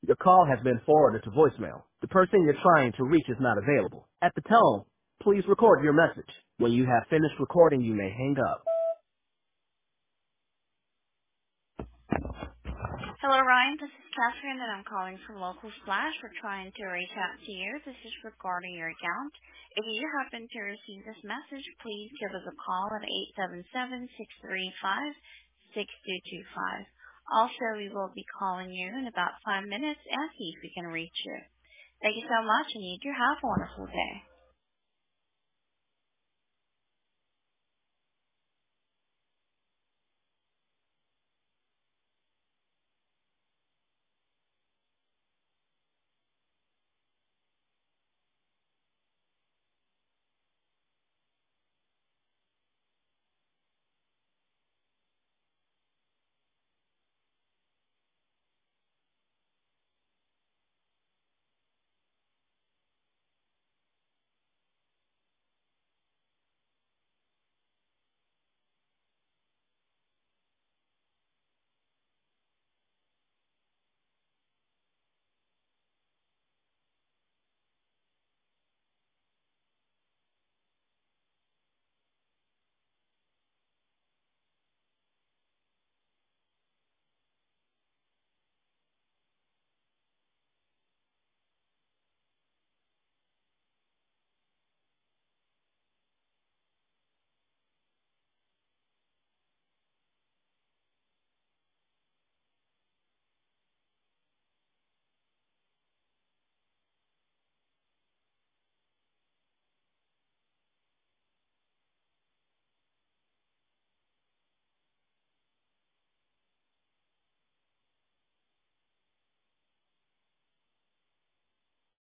Your call has been forwarded to voicemail. The person you're trying to reach is not available. At the tone, please record your message. When you have finished recording, you may hang up. Hello, Ryan. This is Catherine, and I'm calling from Local Splash. We're trying to reach out to you. This is regarding your account. If you happen to receive this message, please give us a call at 877-635-6225. Also, we will be calling you in about 5 minutes and see if we can reach you. Thank you so much, and you do have a wonderful day.